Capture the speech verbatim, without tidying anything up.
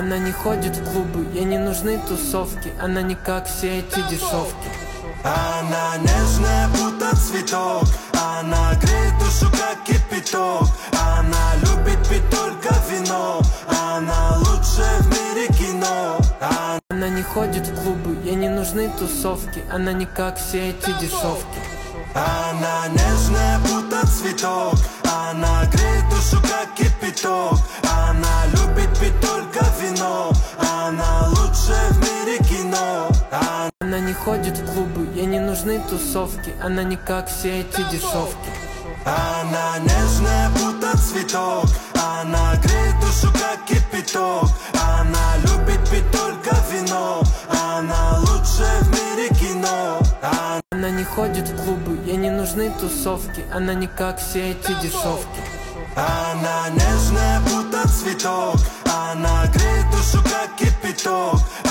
Она не ходит в клубы, ей не нужны тусовки. Она не как все эти дешевки. Она нежная, будто цветок. Она греет душу, как кипяток. Она любит пить только вино. Она лучшая в мире кино. Она, Она не ходит в клубы, ей не нужны тусовки. Она не как все эти дешевки. Она нежная, будто цветок. Она греет душу, как кипяток. Она любит пить только вино. Она лучшая в мире кино. Она, Она не ходит в клубы, ей не нужны тусовки. Она не как все эти дешевки. Она нежная, будто цветок. Она греет душу, как кипяток. Она любит пить только вино. Она лучшая в мире кино. Она, Она не ходит в клубы, ей не нужны тусовки. Она не как все эти дешевки. Она нежная, будто цветок. Она греет душу, как кипяток.